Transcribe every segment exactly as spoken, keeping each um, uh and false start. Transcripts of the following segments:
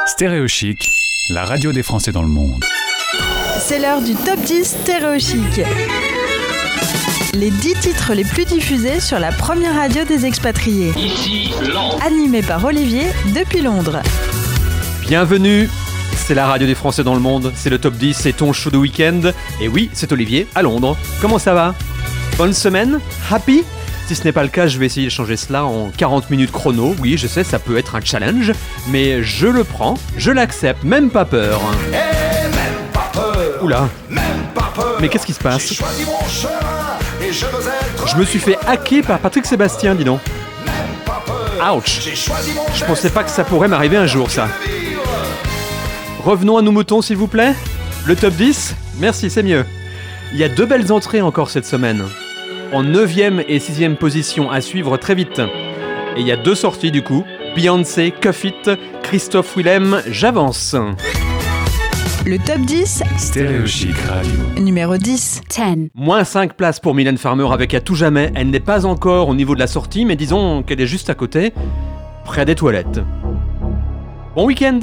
Stéréo Chic, la radio des Français dans le monde. C'est l'heure du top dix Stéréo Chic. Les dix titres les plus diffusés sur la première radio des expatriés. Ici, Londres. Animé par Olivier depuis Londres. Bienvenue, c'est la radio des Français dans le monde, c'est le top dix, c'est ton show de week-end. Et oui, c'est Olivier à Londres. Comment ça va ? Bonne semaine ? Happy ? Si ce n'est pas le cas, je vais essayer de changer cela en quarante minutes chrono. Oui, je sais, ça peut être un challenge, mais je le prends, je l'accepte, même pas peur. Et même pas peur. Oula. Même pas peur. Mais qu'est-ce qui se passe ? J'ai choisi mon chemin et je veux être. Je me suis fait hacker par Patrick Sébastien, dis donc. Même pas peur. Ouch. J'ai choisi mon Je pensais pas que ça pourrait m'arriver un jour, ça. Revenons à nos moutons, s'il vous plaît. Le top dix ? Merci, c'est mieux. Il y a deux belles entrées encore cette semaine. En neuvième et sixième position à suivre très vite. Et il y a deux sorties du coup. Beyoncé, Cuff It, Christophe Willem, J'avance. Le top dix, Stéréo Chic Radio. numéro dix. dix. Moins cinq places pour Mylène Farmer avec À tout jamais. Elle n'est pas encore au niveau de la sortie, mais disons qu'elle est juste à côté, près des toilettes. Bon week-end.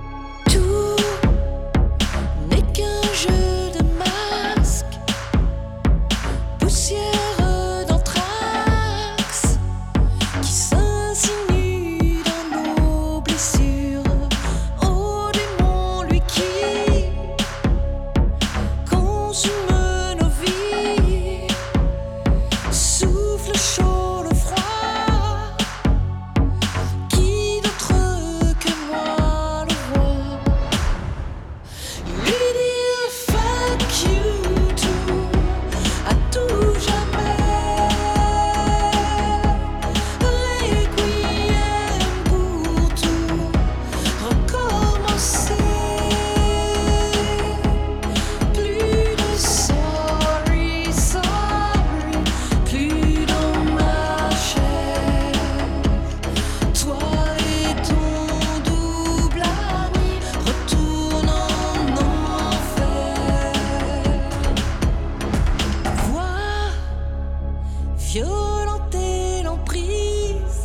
Violenter l'emprise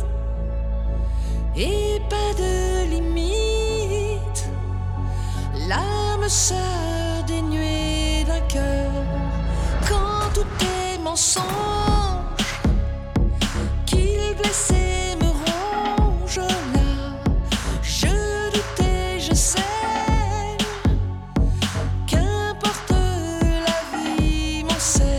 et pas de limite, l'âme sœur dénuée d'un cœur, quand tout est mensonge, qu'il blesse et me ronge là, je doute et je saigne, qu'importe la vie m'enseigne.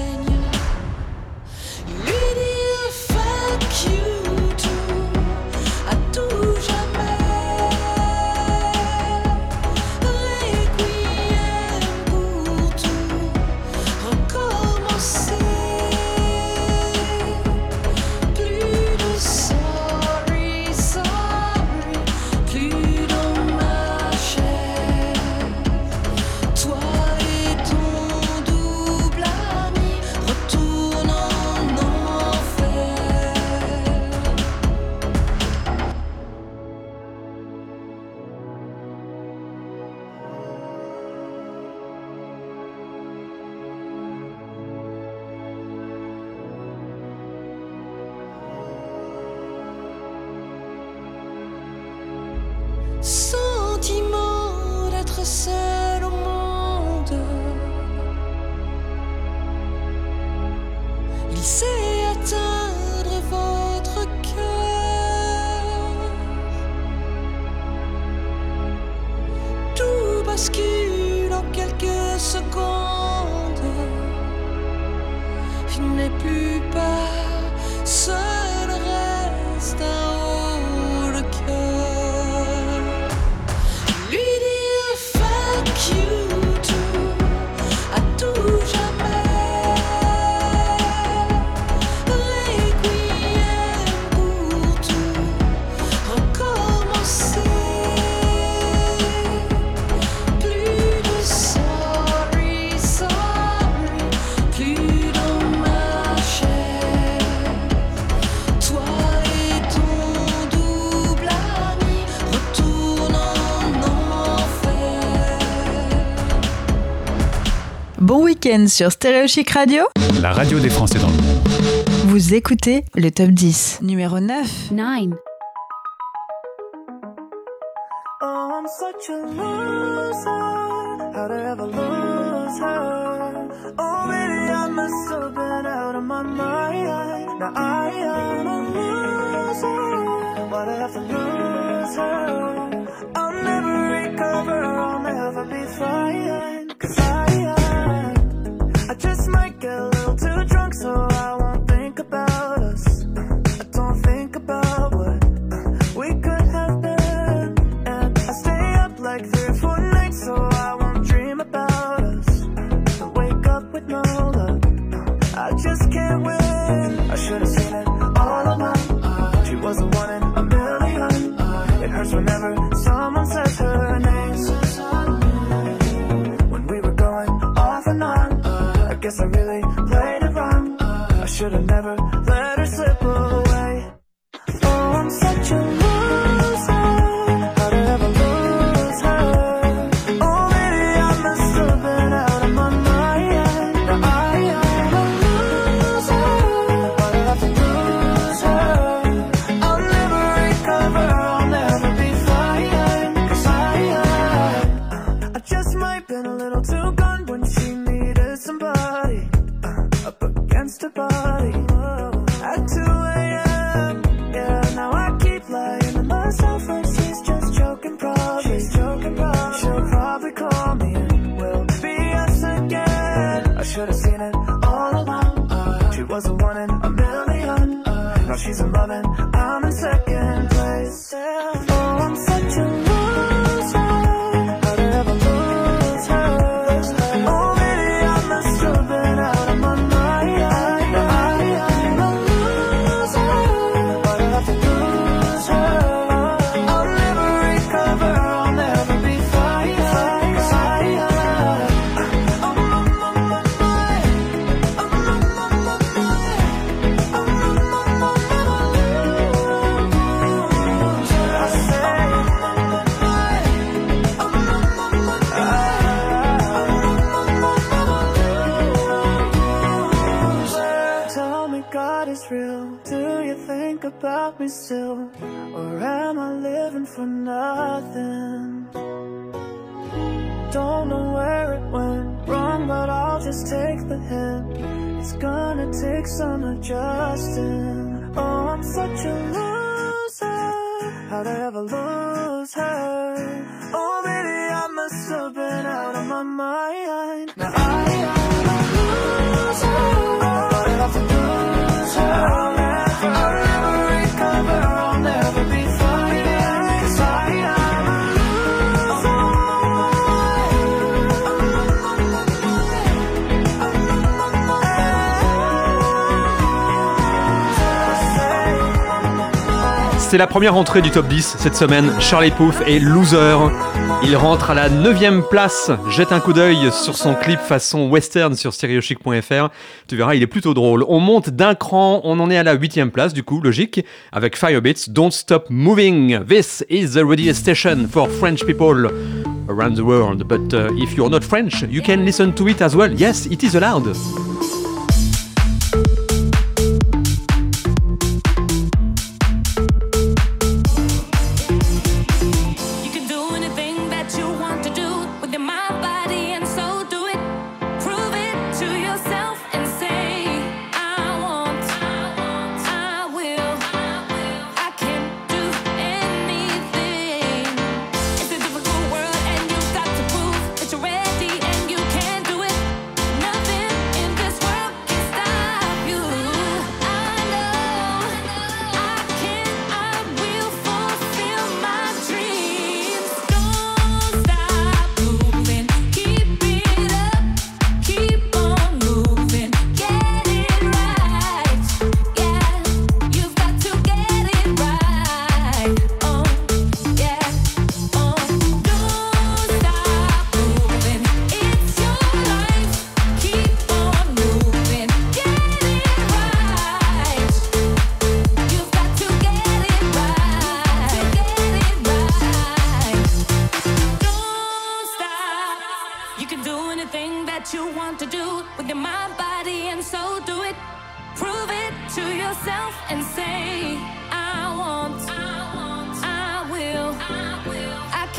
Sentiment d'être seul au monde, il sait atteindre votre cœur. Tout bascule en quelques secondes, il n'est plus pas seul, reste un haut le cœur. Bon week-end sur Stéréo Chic Radio. La radio des Français dans le monde. Vous écoutez le top dix. Numéro neuf. nine. Oh, I'm such a loser. How'd I ever lose her? Oh, maybe I must have been out of my mind. Now I am a loser. Why'd I have to lose her? I'll never recover, I'll never be fine. Cause I, I, I just might get a little too drunk, so I won't think about us. I don't think about what we could have been. And I stay up like three or four nights, so I won't dream about us. I wake up with no luck, I just can't win. I should've seen it all along. She was the one in a million. It hurts whenever someone says her name. When we were going off and on, I guess I really played it wrong. I should've never let her slip away. Oh, I'm such a loser. How'd I ever lose her? Oh, maybe I must have been out of my mind. Now I am a loser. Why'd I have to lose her? I'll never recover, I'll never be fine. Cause I, I just might been a little too gone when she needed somebody up against her body at two a.m. Yeah, now I keep lying to myself like she's just joking probably. She's joking probably. She'll probably call me and we'll be us again. I should've seen it all along. She was the one in a million. Now she's in love and I'm in second place. Oh, I'm such a loser. How'd I ever lose her? Oh, maybe I must have been out of my mind. Now I am a loser. Why'd I have to lose her? I'll never recover, I'll never be fine. Cause I, I'm on my mind. I'm on my mind. I'm on my mind. I say, I'm on my mind. I'm on my mind. Tell me God is real. Do you think about me still? Or am I living for nothing? Don't know where it went wrong, but I'll just take the hint. It's gonna take some adjusting. Oh, I'm such a loser. How'd I ever lose her? Oh, maybe I must have been out of my mind. Now I am a loser. Why'd I have to lose her? I'll never, I'll never recover, I'll never be fine. Cause I am a loser. C'est la première entrée du top dix cette semaine. Charlie Puth et Loser. Il rentre à la neuvième place. Jette un coup d'œil sur son clip façon western sur stereochic point f r. Tu verras, il est plutôt drôle. On monte d'un cran. On en est à la huitième place, du coup, logique. Avec Firebeats, Don't Stop Moving. This is the radio station for French people around the world. But uh, if you're not French, you can listen to it as well. Yes, it is allowed. You can do anything that you want to do with your mind, body, and soul. Do it. Prove it to yourself and say, I want, I will, I can do anything. It's a difficult world and you've got to prove that you're ready and you can do it. Nothing in this world can stop you. I know I can, I will fulfill my dreams. Don't stop moving, keep it up, keep on moving, get it right. Yeah, you've got to get it right. Oh, yeah, oh, don't stop moving, it's your life. Keep on moving, get it right. You've got to get it right, get it right. Don't stop. You can do anything that you want to do with your mind, body, and soul. Do it. Prove it to yourself and say, I want, I want, I will, I will, I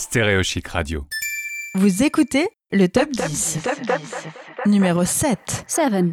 Stéréo Chic Radio. Vous écoutez le top dix. Numéro sept. Seven.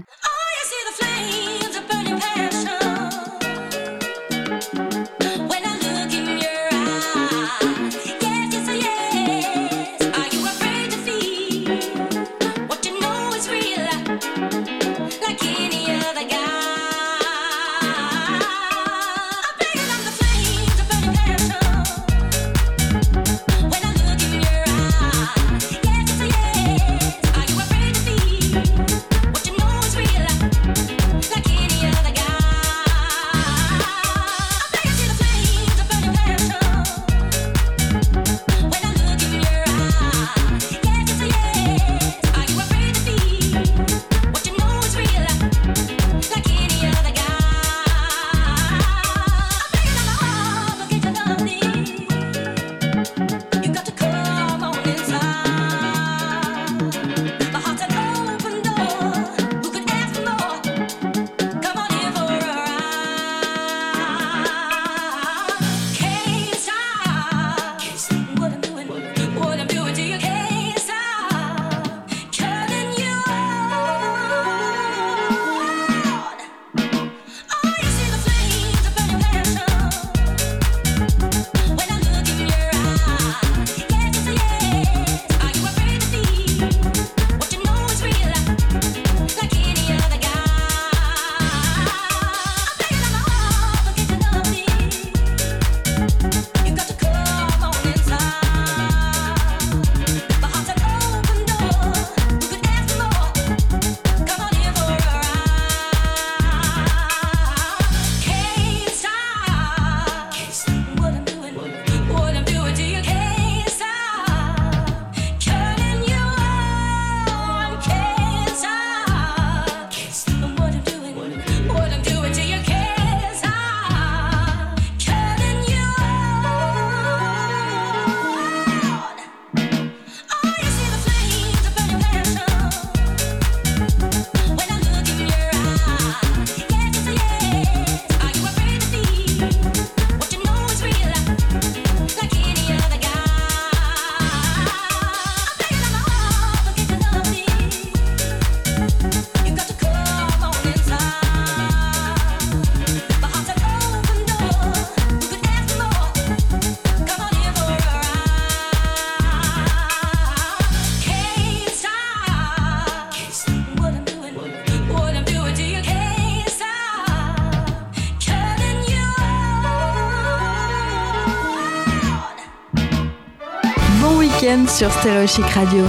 Sur Stéréo Chic Radio.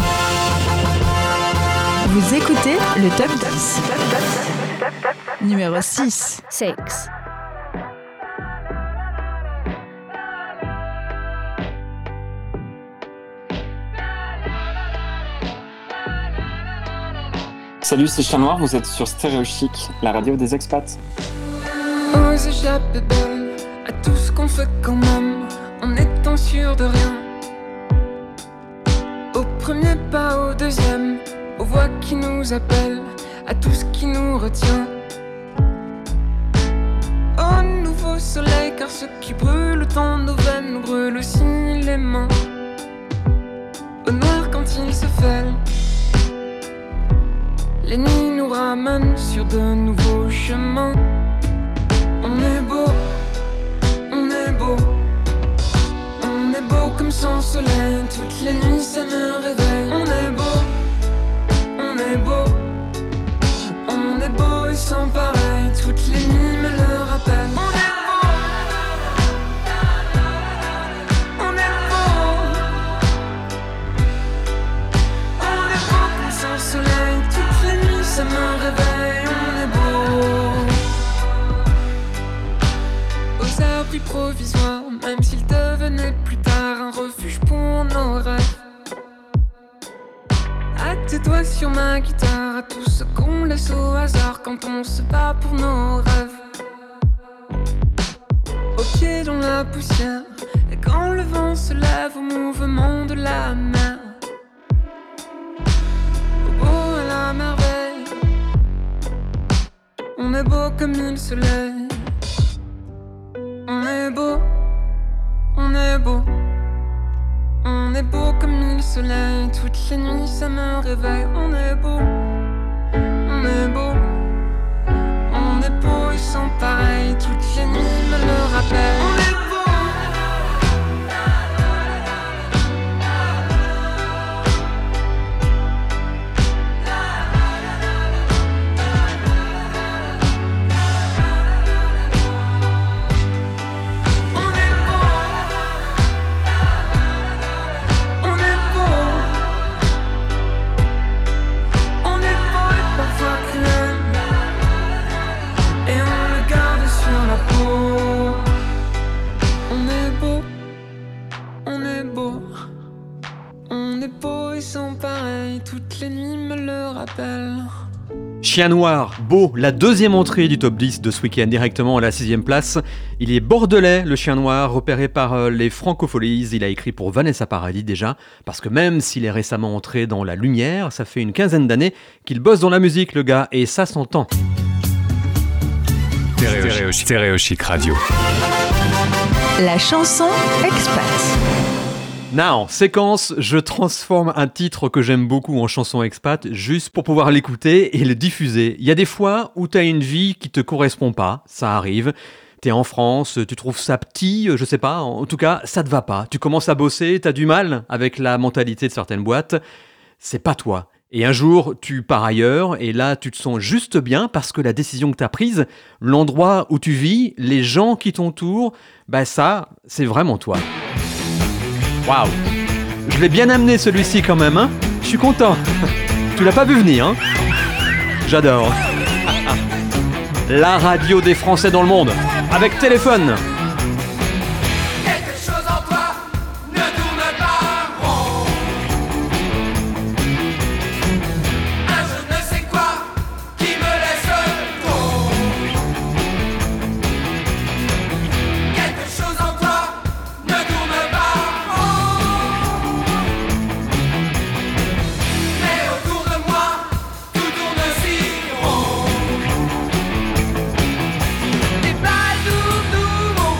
Vous écoutez le top dix. Numéro six. Six. Salut, c'est Chat Noir, vous êtes sur Stéréo Chic, la radio des expats. Aux échappées belles, à tout ce qu'on fait quand même, en étant sûr de rien. Au premier pas, au deuxième, aux voix qui nous appellent, à tout ce qui nous retient. Au nouveau soleil, car ce qui brûle dans nos veines nous brûle aussi les mains. Au noir quand il se fêle, les nuits nous ramènent sur de nouveaux chemins. On est beau, on est beau. On est beau comme sans soleil, toutes les nuits ça me réveille. On est beau, on est beau. On est beau et sans pareil, toutes les nuits me le rappellent. On est beau, on est beau. On est beau comme sans soleil, toutes les nuits ça me réveille. On est beau. Aux abris provisoires, même s'ils devenaient plus tard un refuge pour nos rêves. À tes doigts sur ma guitare, à tout ce qu'on laisse au hasard quand on se bat pour nos rêves. Aux pieds dans la poussière, et quand le vent se lève au mouvement de la mer. Au beau à la merveille, on est beau comme le soleil. On est beau, on est beau. On est toutes les nuits ça me réveille. On est beau, on est beau, on est beau, ils sont pareils. Toutes les nuits me le rappellent. On est beau. Chien Noir, beau, la deuxième entrée du top dix de ce week-end, directement à la sixième place. Il est bordelais, le Chien Noir, repéré par euh, les Francopholies. Il a écrit pour Vanessa Paradis déjà, parce que même s'il est récemment entré dans la lumière, ça fait une quinzaine d'années qu'il bosse dans la musique, le gars, et ça s'entend. Stéréo Chic, Stéréo Chic Radio. La chanson expat. Now, séquence, je transforme un titre que j'aime beaucoup en chanson expat juste pour pouvoir l'écouter et le diffuser. Il y a des fois où t'as une vie qui te correspond pas, ça arrive. T'es en France, tu trouves ça petit, je sais pas, en tout cas, ça te va pas. Tu commences à bosser, t'as du mal avec la mentalité de certaines boîtes. C'est pas toi. Et un jour, tu pars ailleurs et là, tu te sens juste bien parce que la décision que t'as prise, l'endroit où tu vis, les gens qui t'entourent, bah ça, c'est vraiment toi. Waouh, je l'ai bien amené celui-ci quand même, hein. Je suis content. Tu l'as pas vu venir, hein. J'adore. La radio des Français dans le monde, avec téléphone. Quelque chose en toi ne tourne pas rond. Un je ne sais quoi qui me laisse tomber. Quelque chose en toi ne tourne pas. Des balles doubles, doubles,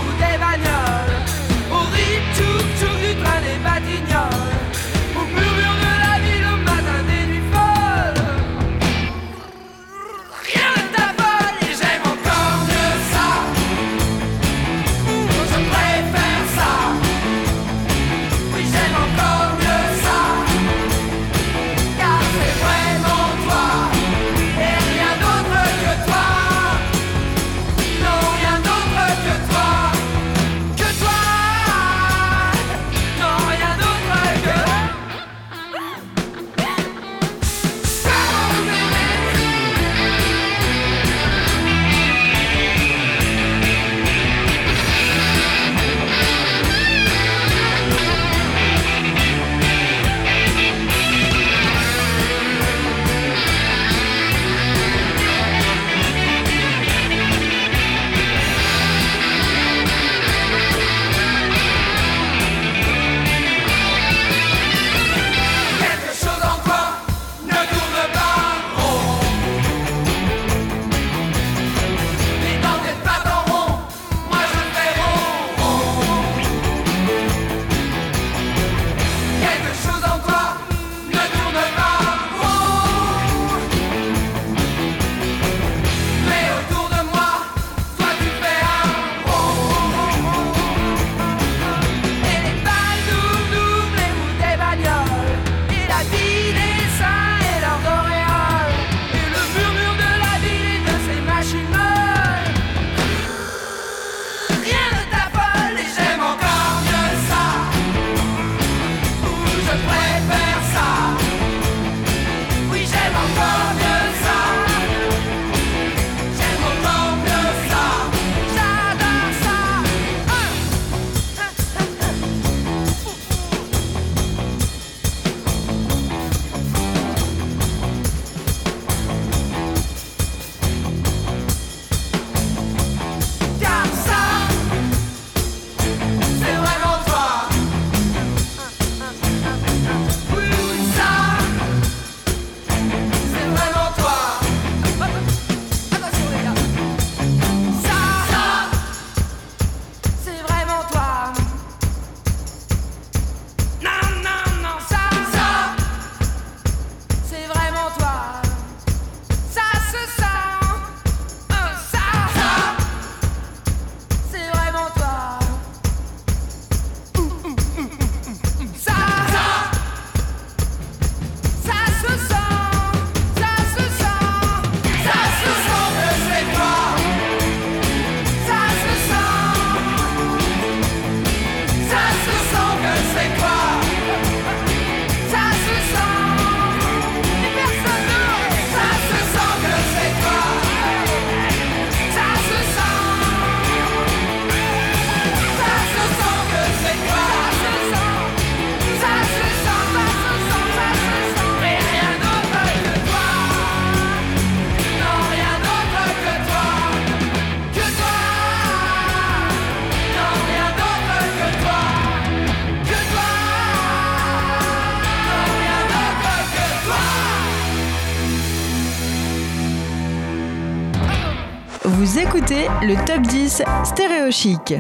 écoutez le Top dix Stéréo Chic.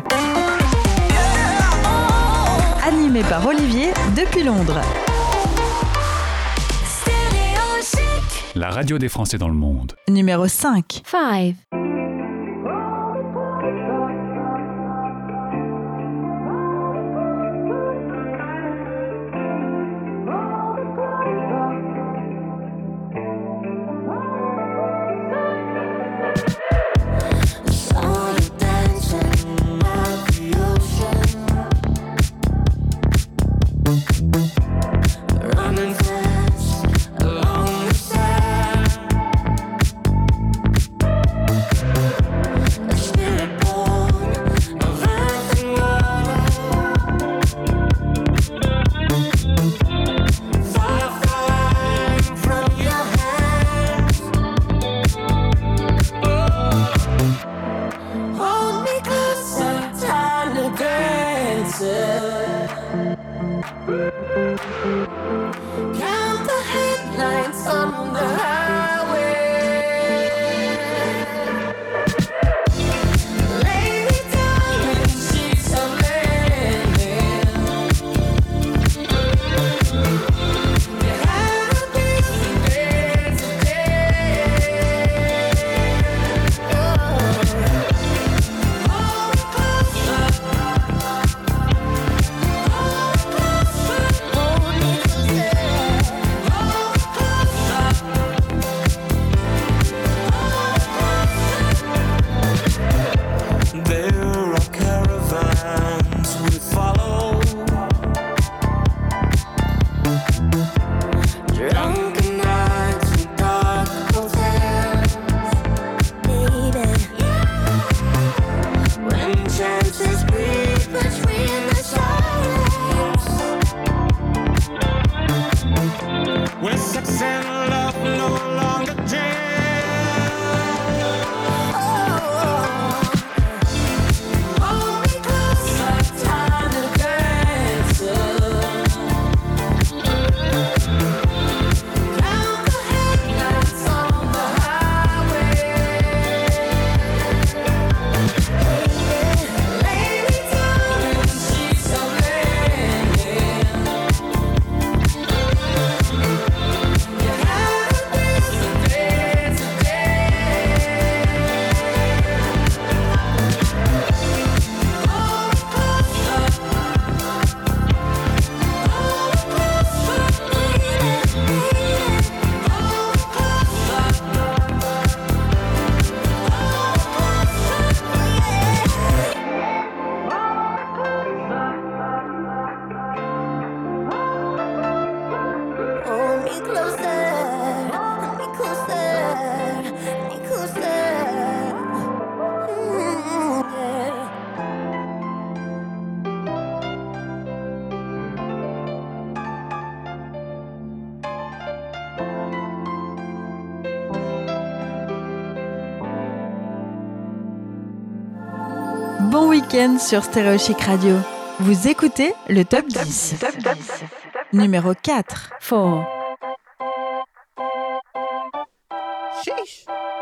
Animé par Olivier depuis Londres. La radio des Français dans le monde. Numéro cinq. Five. Bon week-end sur Stéréo Chic Radio. Vous écoutez le Top dix. Numéro quatre. Four. Sheesh.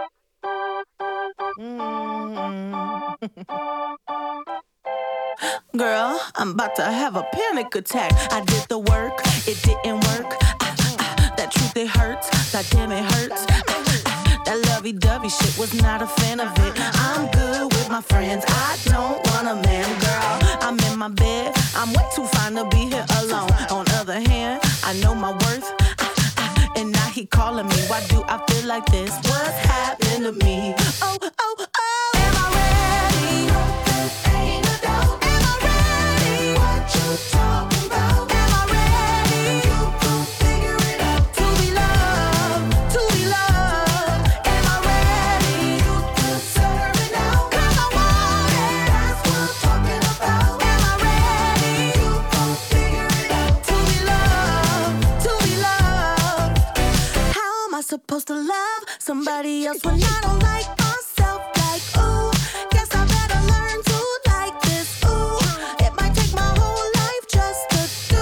Girl, I'm about to have a panic attack. I did the work, it didn't work. Ah, ah, that truth, it hurts. That damn, it hurts. Ah, ah, that lovey-dovey shit, was not a fan of it. I'm good with my friends, I don't want a man, girl. I'm in my bed, I'm way too fine to be here alone. On the other hand, I know my worth. Ah, ah, and now he calling me. Why do I feel like this? What's happening to me? Oh, oh, oh. Am I ready? Ain't no doubt. Am I ready? What you talking about? Am I ready? You gon' figure it out. To be loved, to be loved. Am I ready? You deserve it now. 'Cause I want it. That's what I'm talking about. Am I ready? You gon' figure it out. To be loved, to be loved. How am I supposed to love somebody else when I don't like myself? Like, ooh, guess I better learn to like this. Ooh, it might take my whole life just to do.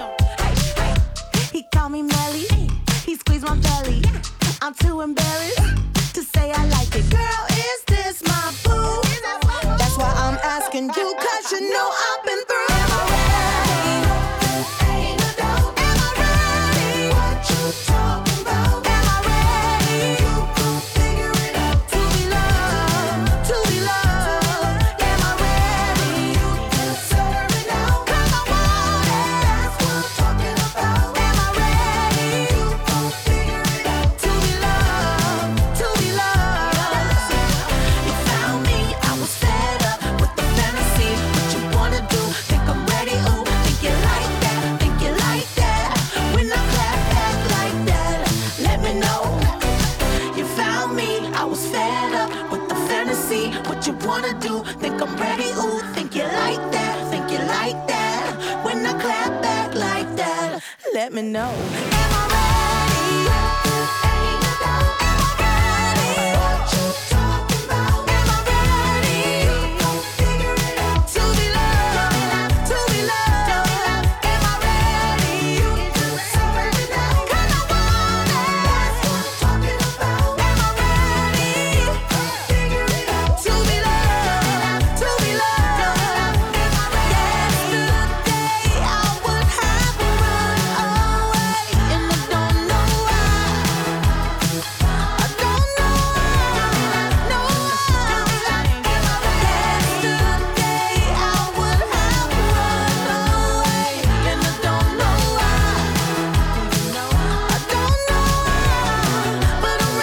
He called me Melly, he squeezed my belly. I'm too embarrassed to say I like it. Girl, is this my asking you, cause you know I've been through. Am I ready? Ain't no doubt. Am I ready? What you talking about? Am I ready? You gon' figure it out. To be loved, to be loved. Am I ready? You deserve it now. Cause I want it. That's what I'm talking about. Am I ready? You gon' figure it out. To be loved, to be loved. You found me, I was fed up with the fantasy. What you wanna do? Think I'm ready? Ooh, think you like that? Think you like that? When I clap back like that, let me know. You found me, I was fed up with the fantasy. What you wanna do? Think I'm ready? Ooh, think you like that? Think you like that? When I clap back like that, let me know. Am I ready? Ain't no doubt. Am I ready? What you talking about? Am I ready? You gon' figure it out. To be loved, to be loved. Am I ready? You deserve it now. Cause I want it. That's what I'm talking about. Am I ready? Figure it out. To be loved, to be loved. Am I ready? Yesterday I would have run away, and I don't know why. I don't know why. No why. Am I ready? Yesterday I would have run away, and I don't know why. I don't know why, but I'm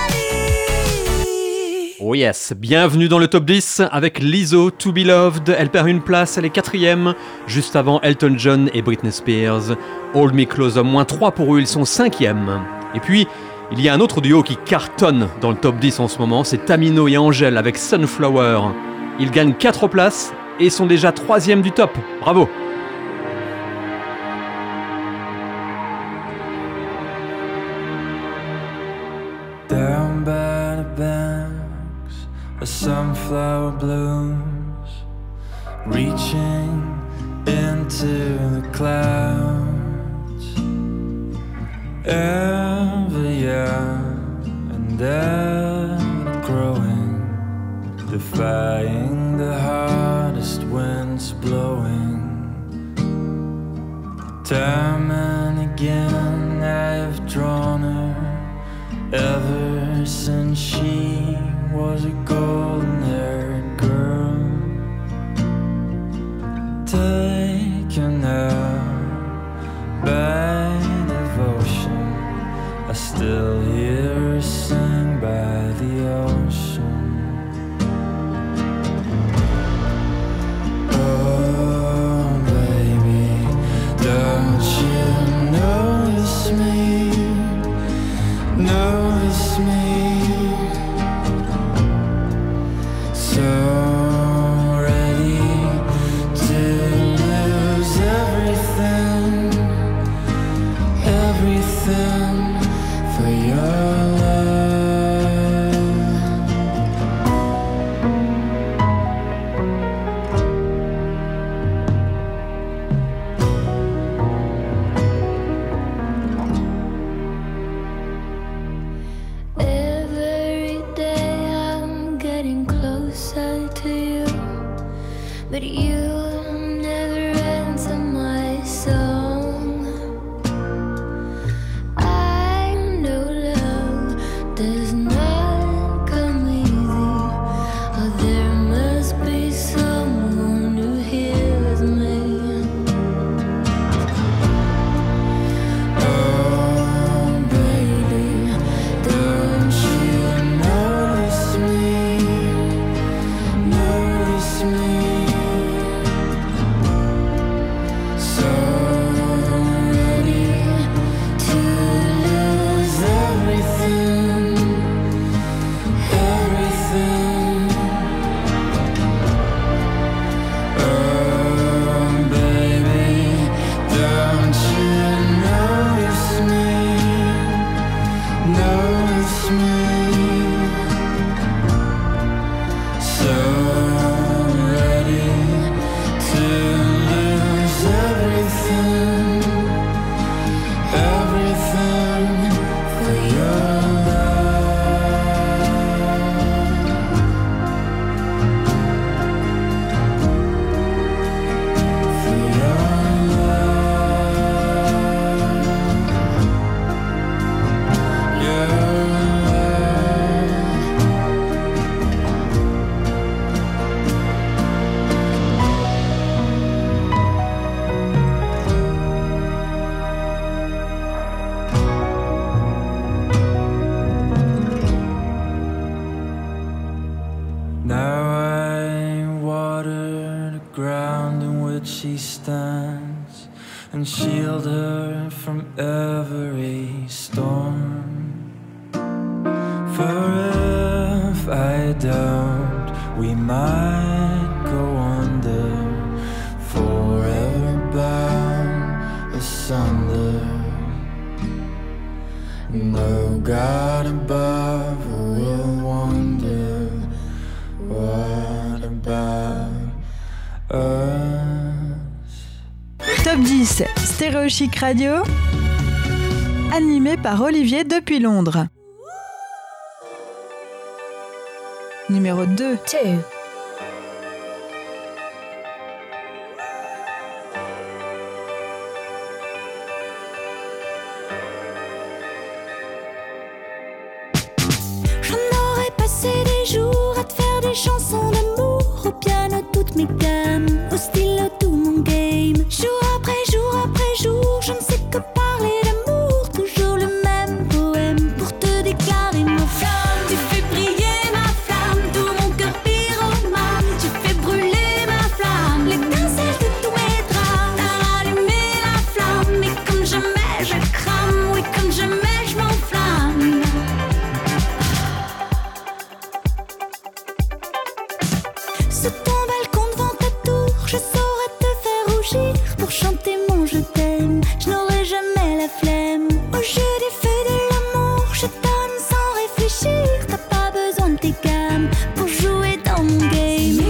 ready. Oh yes, bienvenue dans le top dix avec Lizzo, To Be Loved. Elle perd une place, elle est quatrième, juste avant Elton John et Britney Spears. Hold Me Closer, moins trois pour eux, ils sont cinquième. Et puis, il y a un autre duo qui cartonne dans le top dix en ce moment, c'est Tamino et Angèle avec Sunflower. Ils gagnent quatre places et sont déjà troisième du top. Bravo! Down by the banks of sunflower blooms, reaching into the clouds, ever young and ever growing, defying the hardest winds blowing. Time and again I have drawn her, ever since she was a golden-haired girl, taken out by devotion. I still hear her sing by the ocean. Oh, baby, don't you notice me? Notice me, so ready to lose everything, everything for your love. Every day I'm getting closer to you, but you never answer my song. I know love does not come easy, or there must be someone who hears me. Oh, baby, don't you notice me? Notice me. that she stands and shield her from every storm. For if I don't, we might go under, forever bound asunder. No God above will wonder, what about us? Top dix, Stéréo Chic Radio, animé par Olivier depuis Londres. Numéro deux. two. J'en aurais passé des jours à te faire des chansons d'amour, au piano toutes mes gammes, au stylo tout mon game. Jour après jour après jour, je ne sais que parler d'amour, toujours le même poème pour te déclarer ma flamme. Tu fais briller ma flamme, tout mon cœur pyromane. Tu fais brûler ma flamme, l'étincelle de tous mes drames. T'as rallumé la flamme, et comme jamais je crame, oui comme jamais je m'enflamme. Sous ton balcon devant ta tour, je saurais te faire rougir pour chanter mon je t'aime. Je n'aurai jamais la flemme. Au jeu des feux de l'amour, je donne sans réfléchir. T'as pas besoin de tes gammes pour jouer dans mon game.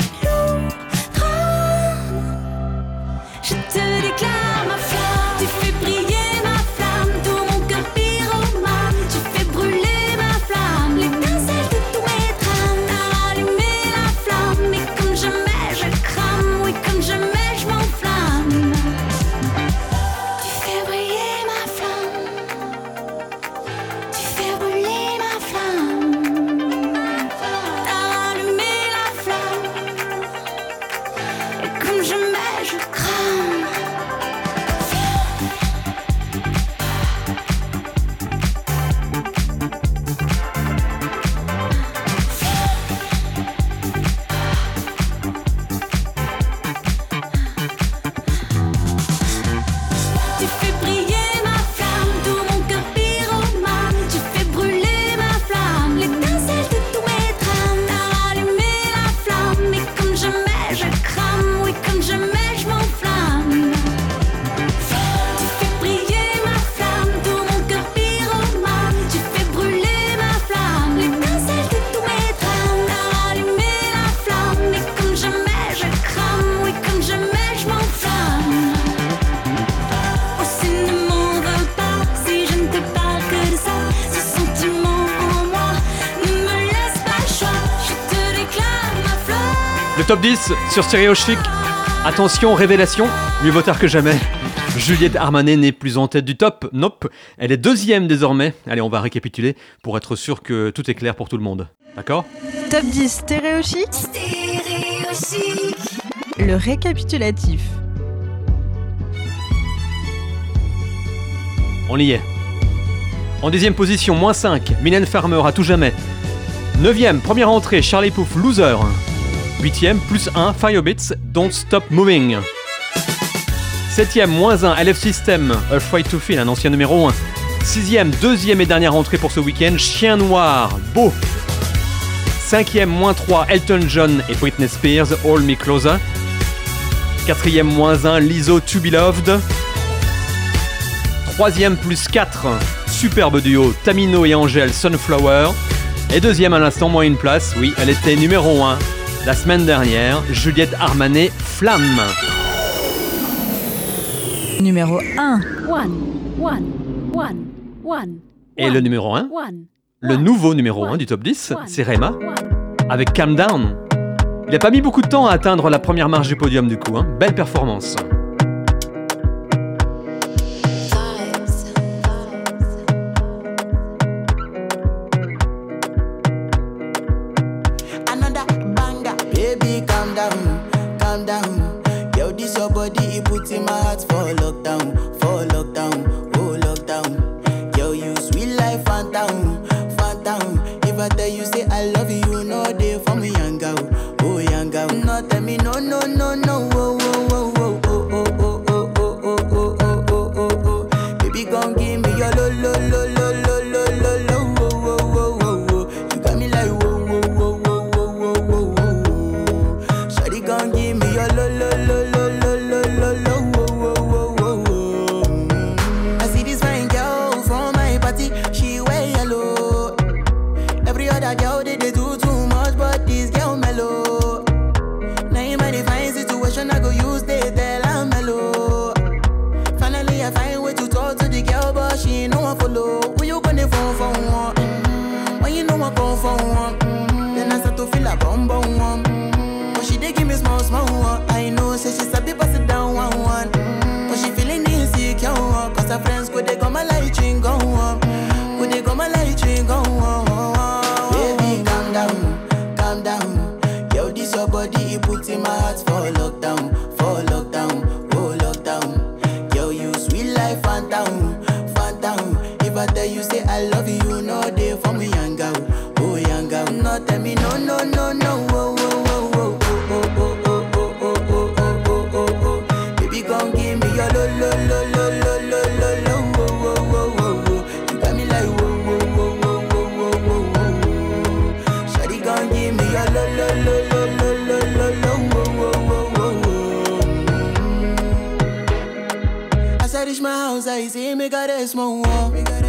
Je te déclare ma flamme. Tu fais briller ma flamme, tout mon cœur pyromane. Tu fais brûler ma flamme, l'étincelle de tous mes drames. T'as rallumé la flamme, mais comme jamais je crame, oui comme jamais je m'enflamme. Tu fais briller ma flamme, tu fais brûler ma flamme. T'as rallumé la flamme, et comme jamais je crame. Tu fais briller ma flamme, tout mon cœur pyromane. Tu fais brûler ma flamme, l'étincelle de tous mes drames. T'as rallumé la flamme, mais comme jamais je crame, oui comme jamais je m'enflamme. Tu fais briller ma flamme, tout mon cœur pyromane. Tu fais brûler ma flamme, l'étincelle de tous mes drames. T'as rallumé la flamme, mais comme jamais je crame, oui comme jamais je m'enflamme. Oh, si ne m'en veux pas, si je ne te parle que de ça, ce sentiment en moi ne me laisse pas le choix. Je te déclare ma flamme. Le top dix sur Stéréo Chic. Attention, révélation, mieux vaut tard que jamais. Juliette Armanet n'est plus en tête du top, nope. Elle est deuxième désormais. Allez, on va récapituler pour être sûr que tout est clair pour tout le monde. D'accord ? Top dix, Stéréo Chic, le récapitulatif. On y est. En dixième position, moins cinq, Mylène Farmer à tout jamais. Neuvième, première entrée, Charlie Puth, Loser. Huitième, plus un, Firebeats, Don't Stop Moving. Septième, moins un, L F System, Afraid to Feel, un ancien numéro un. Sixième, deuxième et dernière entrée pour ce week-end, Chien Noir, Beau. Cinquième, moins trois, Elton John et Britney Spears, Hold Me Closer. Quatrième, moins un, Lizzo, To Be Loved. Troisième, plus quatre, superbe duo, Tamino et Angèle, Sunflower. Et deuxième à l'instant, moins une place, oui, elle était numéro un la semaine dernière, Juliette Armanet, Flamme. Numéro un. One, one, one, one. Et le numéro un, One. le nouveau numéro un du top dix, c'est Rema, avec Calm Down. Il n'a pas mis beaucoup de temps à atteindre la première marche du podium du coup, hein. Belle performance. Another banger, baby, calm down, calm down. Yo, this your body, it puts in my heart for lockdown, for lockdown, oh lockdown. Yo, you sweet life, phantom, phantom. If I tell you say I love you, you know they for me young girl, oh young girl. No tell me no, no, no, no, oh, oh, oh. Waiting I go use they tell I'm mellow. Finally I find way to talk to the girl, but she ain't no one follow. Who you gonna phone for one? Mm-hmm. When you know I come for one, mm-hmm. Then I start to feel a bum bum one. Mm-hmm. But she dey give me small small one. I know say she sabi pass it down one one. Mm-hmm. But she feeling insecure one. Cause her friends go they come my light ring go on. Go they come my light ring go on. Baby calm down, calm down. Yo this your body, it puts in my heart for lockdown, for lockdown, oh lockdown. Yo you sweet life, phantom, phantom. If I tell you say I love you, you know they for me young girl, oh young girl. No tell me no no no no, oh oh oh oh oh oh oh oh oh oh oh oh oh. Baby come give me your lo lo lo lo lo lo lo lo, oh oh oh oh oh. You got me like whoa whoa whoa whoa whoa whoa whoa. Shawty come give me your lo lo lo lo lo lo lo lo, oh oh oh oh. As I reach my house, I see me got a small wall.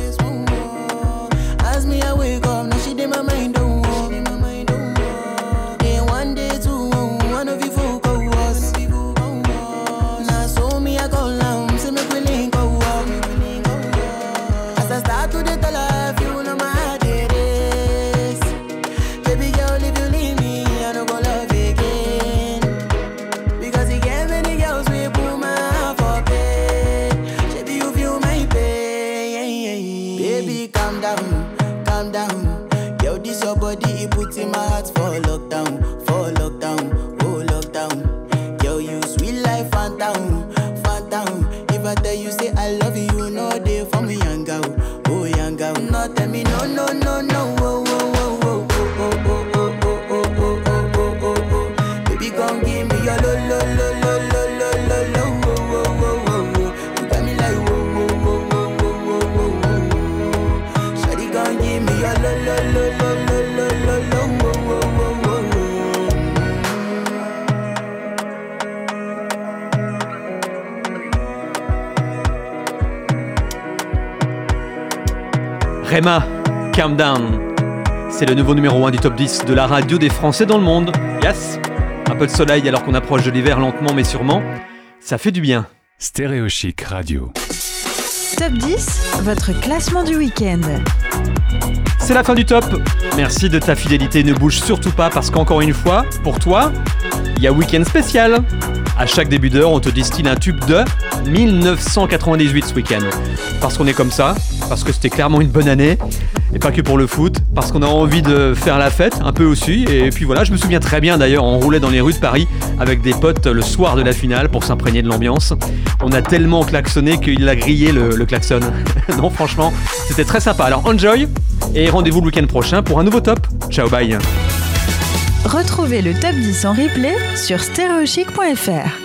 As me I wake up, now she did my mind don't walk. Day one, day two, one of you folk go us. Now so me I go down, see me willing go up. As I start to the tell her, you know my heart it is. Baby girl, if you leave me, I don't go love again. Because you gave many girls we put my heart for bed. Baby, you feel my pain. Baby, calm down, calm down. Yo, this your body, it puts in my heart for lockdown, for lockdown, oh lockdown. Yo, you sweet life, phantom, phantom. If I tell you say I love you, you know they for me young girl, oh young girl. No tell me no no no no, oh oh oh oh oh oh oh oh oh oh oh oh. Baby, come give me your lo lo lo lo lo lo lo lo, oh oh oh oh. You got me like whoa whoa whoa whoa whoa whoa whoa. Shawty, come give me your lo lo lo lo lo lo lo lo, oh oh oh oh oh. Rema, Calm Down. C'est le nouveau numéro un du top dix de la radio des Français dans le monde. Yes. Un peu de soleil alors qu'on approche de l'hiver lentement mais sûrement. Ça fait du bien. Stéréo Chic Radio. Top dix, votre classement du week-end. C'est la fin du top. Merci de ta fidélité. Ne bouge surtout pas parce qu'encore une fois, pour toi, il y a week-end spécial. À chaque début d'heure, on te destine un tube de dix-neuf cent quatre-vingt-dix-huit ce week-end. Parce qu'on est comme ça, parce que c'était clairement une bonne année, et pas que pour le foot, parce qu'on a envie de faire la fête, un peu aussi, et puis voilà, je me souviens très bien d'ailleurs, on roulait dans les rues de Paris avec des potes le soir de la finale pour s'imprégner de l'ambiance. On a tellement klaxonné qu'il a grillé le, le klaxon. Non, franchement, c'était très sympa. Alors enjoy, et rendez-vous le week-end prochain pour un nouveau top. Ciao, bye. Retrouvez le top dix en replay sur stéréochic point f r.